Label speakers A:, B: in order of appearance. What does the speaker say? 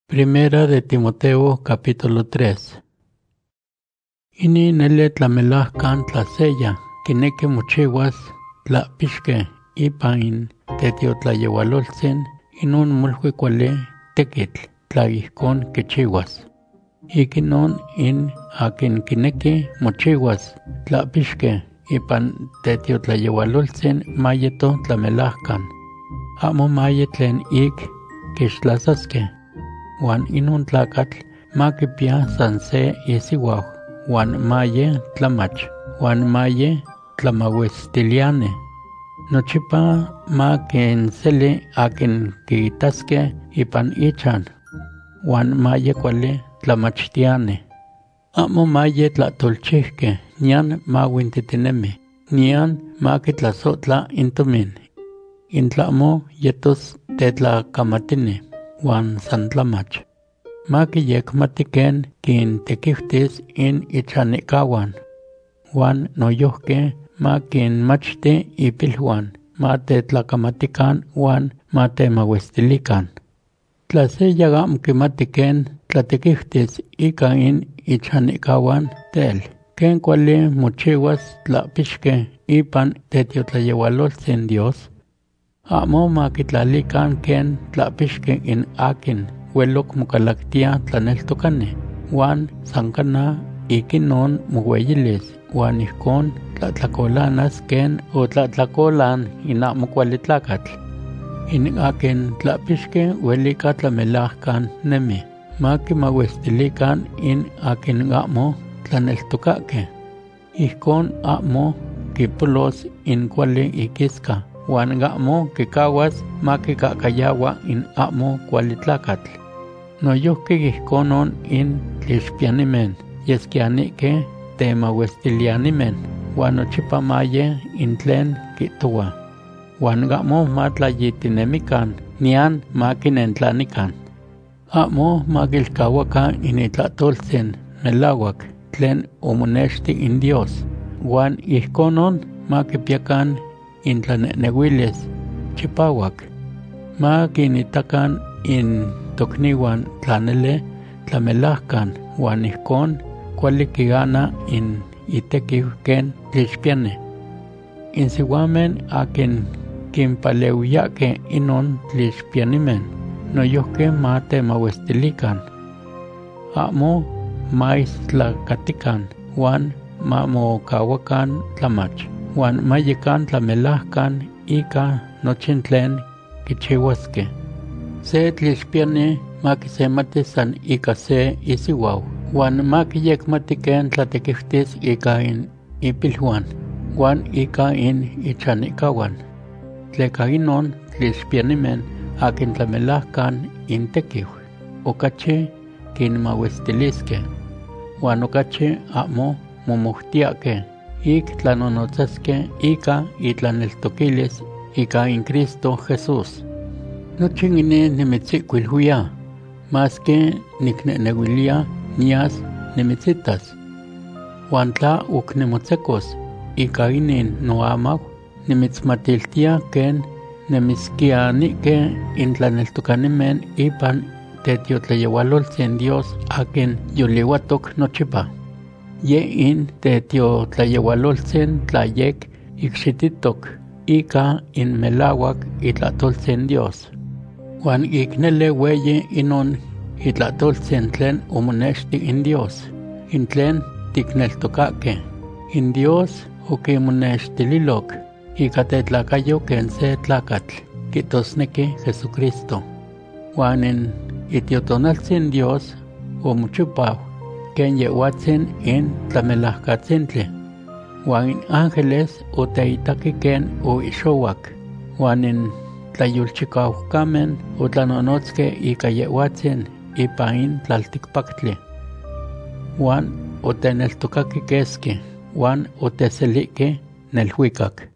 A: Primera de Timoteo capítulo 3. Ini nele tlamelahkan tlaseya, kineki mochiwas tlapixke ipa in tetiotlayeualoltsin inun molui kuali tekitl tlaihkon kichiwas. Ikinon in akin kineki mochiwas tlapixke ipan tetiotlayeualoltsin mayeto tlamelahkan. Amo maye tlen ik kixtlasaske. Wan inun tlakatl makipia san se isiwau, wan maye tlamach, wan maye tlamauistiliane. Nochipa makinseli akin kiitaske ipan ichan, wan maye kuali tlamachtiane. Amo maye tlatolchihke, nian mawintitinemi, nian makitlasotla intomin. Intlamo yetos tetlakamatini. Wan san tlamach. Makiyekmati ken kintekihtis in ichanikawan. Wan noyohke makinmachti ipilhuan, matetlakamattikan wan matemauistilikan. Tla se yagam kimati ken tlatekihtis ika in ichanikawan tel, ken kuali mochiwas tlapixke ipan tetiotlayeualoltsin Dios. Amo makitlalikan ken tlapixke in akin welok mokalaktia tlaneltokani, wan sankana ikinon moweyilis, wan ihkon tlatlakolanas ken otlatlakolan in amo kuali tlakatl. In akin tlapixke welika tlamelahkan nemi, makimauistilikan in akin amo tlaneltokake. Ihkon amo kipolos in kuali ikiska. Wan amo kikawas makikakayawa in amo kuali tlakatl. Noyohke ihkonon in tlixpianimen, yeskianike temauistilianimen, wan nochipa maye in tlen kitowa. Wan amo matlayitinemikan, nian makinentlanikan. Amo makilkawakan in itlatoltsin melawak tlen omonexti in Dios, wan ihkonon makipiakan intlanehnewilis chipawak. Makinitakan in tokniwan tlanele tlamelahkan, wan ihkon kuali kigana in itekiw ken tlixpiane. In siwamen akin kinpaleuiyake inon tlixpianimen, noyohke matemauistilikan. Amo maistlakatikan, wan mamokawakan tlamach. Wan mayekan tlamelahkan ika nochin tlen kichiwaske. Se tlixpiani makisemati san ika se isiwau, wan makiyekmati ken tlatekihtis ika in ipilhuan, wan ika in ichanikawan. Tleka inon tlixpianimen akin tlamelahkan in tekiw, okachi kinmauistiliske, wan okachi amo momohtiake. Ik tlanonotzaske ika itlaneltokilis ika in Cristo Jesús. Nochin ine nimitzikuilhuia, maske niknehnewilia nias nimitzitas. Wan tla uknimotzekos ika inin noamaw, nimitzmatiltia ken nemiskianike intlaneltokanimen ipan tetiotlayeualoltsin Dios akin yoliuatok nochipa. Ye in tetiotlayeualoltsin tlayek ikxititok ika in melawak itlatoltsin Dios. Wan iknele weyi inon itlatoltsin tlen omonexti in Dios, in tlen tikneltokake. In Dios okimonextililok ika tetlakayo ken se tlakatl, kitosneki Jesucristo. Wan in itiotonaltsin Dios omochipau ken yehuatzin in tlamelahkatzintli. Wan in ángeles oteitaki ken oixowak, wan in tlayolchikaukamen otlanonotske ika yehuatzin ipa in tlaltikpaktli. Wan oteneltokaki keski, wan oteseliki nelhuikak.